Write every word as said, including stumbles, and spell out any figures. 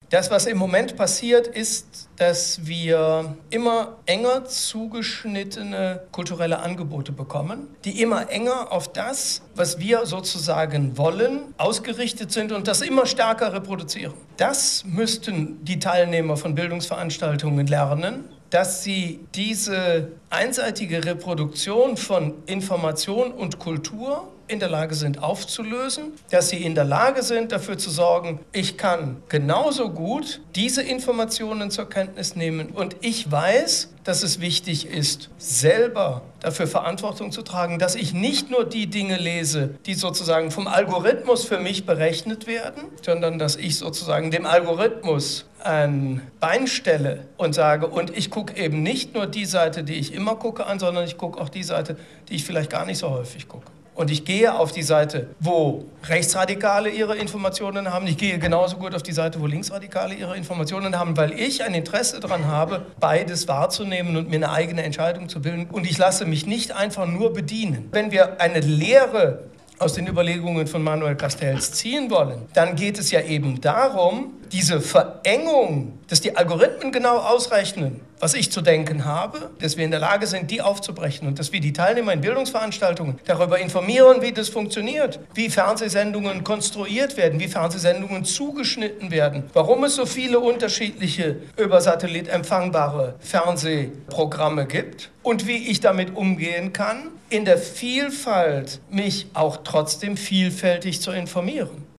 Das, was im Moment passiert, ist, dass wir immer enger zugeschnittene kulturelle Angebote bekommen, die immer enger auf das, was wir sozusagen wollen, ausgerichtet sind und das immer stärker reproduzieren. Das müssten die Teilnehmer von Bildungsveranstaltungen lernen, dass sie diese einseitige Reproduktion von Information und Kultur in der Lage sind aufzulösen, dass sie in der Lage sind, dafür zu sorgen, ich kann genauso gut diese Informationen zur Kenntnis nehmen und ich weiß, dass es wichtig ist, selber dafür Verantwortung zu tragen, dass ich nicht nur die Dinge lese, die sozusagen vom Algorithmus für mich berechnet werden, sondern dass ich sozusagen dem Algorithmus ein Bein stelle und sage, und ich gucke eben nicht nur die Seite, die ich immer gucke an, sondern ich gucke auch die Seite, die ich vielleicht gar nicht so häufig gucke. Und ich gehe auf die Seite, wo Rechtsradikale ihre Informationen haben. Ich gehe genauso gut auf die Seite, wo Linksradikale ihre Informationen haben, weil ich ein Interesse daran habe, beides wahrzunehmen und mir eine eigene Entscheidung zu bilden. Und ich lasse mich nicht einfach nur bedienen. Wenn wir eine Lehre aus den Überlegungen von Manuel Castells ziehen wollen, dann geht es ja eben darum, diese Verengung, dass die Algorithmen genau ausrechnen, was ich zu denken habe, dass wir in der Lage sind, die aufzubrechen und dass wir die Teilnehmer in Bildungsveranstaltungen darüber informieren, wie das funktioniert, wie Fernsehsendungen konstruiert werden, wie Fernsehsendungen zugeschnitten werden, warum es so viele unterschiedliche über Satellit empfangbare Fernsehprogramme gibt und wie ich damit umgehen kann, in der Vielfalt mich auch trotzdem vielfältig zu informieren.